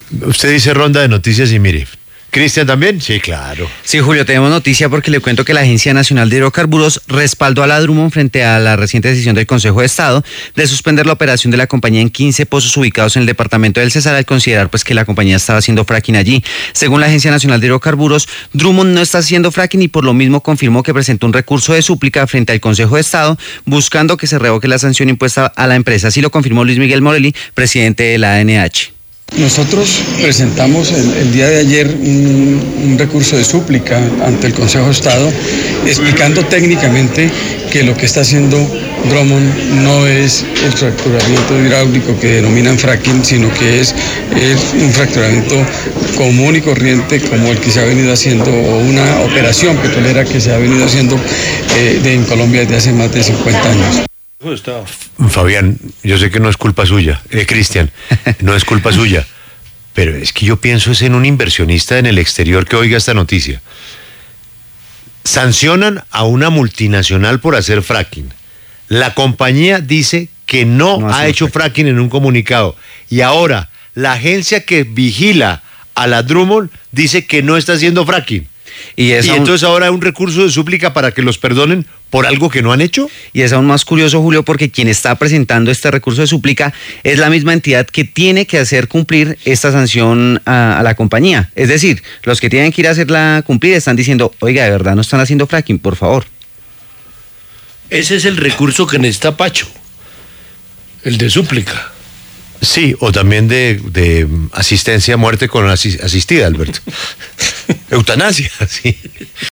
Usted dice ronda de noticias y mire. ¿Cristian también? Sí, claro. Sí, Julio, tenemos noticia porque le cuento que la Agencia Nacional de Hidrocarburos respaldó a la Drummond frente a la reciente decisión del Consejo de Estado de suspender la operación de la compañía en 15 pozos ubicados en el departamento del Cesar al considerar pues que la compañía estaba haciendo fracking allí. Según la Agencia Nacional de Hidrocarburos, Drummond no está haciendo fracking y por lo mismo confirmó que presentó un recurso de súplica frente al Consejo de Estado buscando que se revoque la sanción impuesta a la empresa. Así lo confirmó Luis Miguel Morelli, presidente de la ANH. Nosotros presentamos el día de ayer un recurso de súplica ante el Consejo de Estado explicando técnicamente que lo que está haciendo Drummond no es el fracturamiento hidráulico que denominan fracking, sino que es un fracturamiento común y corriente como el que se ha venido haciendo, o una operación petrolera que se ha venido haciendo en Colombia desde hace más de 50 años. Fabián, yo sé que no es culpa suya, Cristian, no es culpa suya, pero es que yo pienso es en un inversionista en el exterior que oiga esta noticia. Sancionan a una multinacional por hacer fracking. La compañía dice que no ha hecho fracking en un comunicado. Y ahora, la agencia que vigila a la Drummond dice que no está haciendo fracking. Y entonces ahora hay un recurso de súplica para que los perdonen por algo que no han hecho. Y es aún más curioso, Julio, porque quien está presentando este recurso de súplica es la misma entidad que tiene que hacer cumplir esta sanción a la compañía. Es decir, los que tienen que ir a hacerla cumplir están diciendo, oiga, de verdad no están haciendo fracking, por favor. Ese es el recurso que necesita Pacho, el de súplica. Sí, o también de asistencia a muerte con asistida, Alberto. Eutanasia, sí.